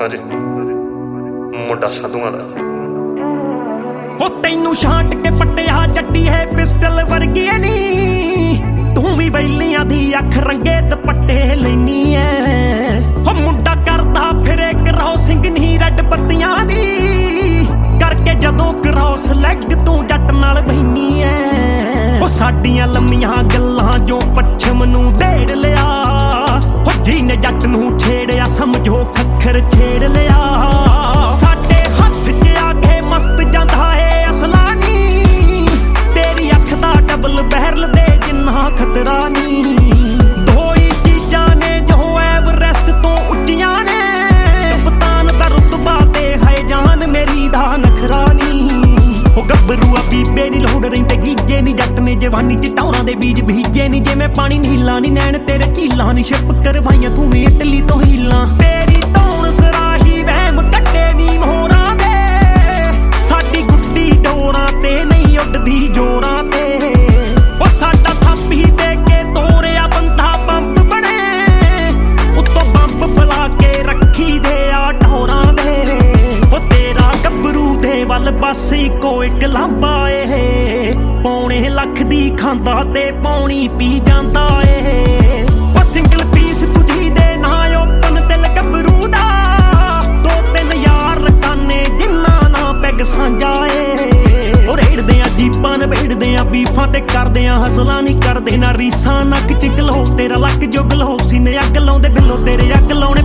ਹਾਂਜੀ ਮੁੰਡਾ ਸੰਧੂਆਂ ਦਾ ਹੋ ਤੈਨੂੰ ਛਾਂਟ ਕੇ ਪੱਟਿਆ ਜੱਟੀ ਹੈ ਪਿਸਟਲ ਵਰਗੀ ਨੀ ਤੂੰ ਵੀ ਬੈਲੀਆਂ ਦੀ ਅੱਖ ਰੰਗੇ ਦੁਪੱਟੇ ਲੈਨੀ ਐ ਹੋ ਮੁੰਡਾ ਕਰਦਾ ਫਿਰੇ ਕ੍ਰੋਸਿੰਗ ਨਹੀਂ ਰੈੱਡ ਬੱਤੀਆਂ ਦੀ ਕਰਕੇ ਜਦੋਂ ਕ੍ਰੋਸ ਲੈਗ ਤੂੰ ਜੱਟ ਨਾਲ ਬੈਨੀ ਐ ਹੋ ਸਾਡੀਆਂ ਲੰਮੀਆਂ ਗੱਲਾਂ ਜੋ ਪੱਛਮ ਨੂੰ ਢੇੜ ਲਿਆ ਹੋ ਜਿਹਨੇ ਜੱਟ ਨੂੰ ਛੇੜਿਆ ਸਮਝੋ ਖੱਖਰ ਛੇੜ ਲਿਆ ਸਾਡੇ ਹੱਥ 'ਚ ਆ ਕੇ ਮਸਤ ਜਾਂਦਾ ਏ ਅਸਲਾ ਨੀ ਤੇਰੀ ਅੱਖ ਦਾ ਡਬਲ ਬਹਿਰਲ ਦੇ ਜਿੰਨਾ ਖਤਰਾ ਨੀ ਦੋ ਹੀ ਚੀਜ਼ਾਂ ਨੇ ਜੋ ਐਵਰੈਸਟ ਤੋਂ ਉੱਚੀਆਂ ਨੇ ਕਪਤਾਨ ਦਾ ਰੁਤਬਾ ਤੇ ਹੈ ਜਾਨ ਮੇਰੀ ਦਾ ਨਖਰਾ ਨੀ ਉਹ ਗੱਭਰੂ ਆ ਬੀਬੇ ਨੀ ਲੋੜ ਰਹਿੰਦੇ ਗੀਜੇ ਨੀ ਜੱਟ ਨੇ ਜਵਾਨੀ 'ਚ ਟੌਰਾਂ ਦੇ ਬੀਜ ਬੀਜੇ ਨੀ ਜਿਵੇਂ ਪਾਣੀ ਨੀਲਾ ਨੀ ਨੈਣ ਤੇਰੇ ਝੀਲਾਂ ਨੀ ਸ਼ਿਪ ਕਰਵਾਈਆਂ ਤੂੰ ਵੀ ਇਟਲੀ ਤੋਂ ਹੀਲਾਂ ਤੇਰੀ ਧੌਣ ਸਰਾਹੀ ਵਹਿਮ ਕੱਟੇ ਨੀ ਮੋਹਰਾਂ ਦੇ ਸਾਡੀ ਗੁੱਡੀ ਡੋਰਾਂ ਤੇ ਨਹੀਂ ਉੱਡਦੀ ਜੋਰਾਂ ਤੇ ਉਹ ਸਾਡਾ ਥਾਪੀ ਦੇ ਕੇ ਤੋਰਿਆ ਬੰਦਾ ਬੰਬ ਬਣੇ ਉੱਤੋਂ ਬੰਬ ਬੁਲਾ ਕੇ ਰੱਖੀ ਦੇ ਆ ਢੋਰਾਂ ਦੇ ਉਹ ਤੇਰਾ ਗੱਭਰੂ ਦੇ ਵੱਲ ਬਸ ਇੱਕੋ ਇੱਕ ਲਾਂਬਾ ਏ ਪੌਣੇ ਲੱਖ ਦੀ ਖਾਂਦਾ ਤੇ ਪੌਣੀ ਪੀ ਜਾਂਦਾ ਏ ਉਹ ਸਿੰਗਲ ਪੀਸ ਤੁਝੀ ਦੇ ਨਾ ਓਪਨ ਦਿਲ ਗੱਭਰੂ ਦਾ 2-3 ਯਾਰ ਰਕਾਨੇ ਜਿੰਨਾ ਨਾ ਪੈਗ ਸਾਂਝਾ ਏ ਉਹ ਰੇੜਦੇ ਆ ਜੀਪਾਂ ਨਵੇੜਦੇ ਆ ਬੀਫਾਂ ਤੇ ਕਰਦੇ ਆ ਹਸਲਾਂ ਨਹੀਂ ਕਰਦੇ ਨਾ ਰੀਸਾਂ ਨੱਕ ਚ ਗਲੋ ਤੇਰਾ ਲੱਕ ਜੋ ਗਲੋ ਸੀਨੇ ਅੱਗ ਲਾਉਂਦੇ ਬਿੱਲੋ ਤੇਰੇ ਅੱਗ ਲਾਉਣੇ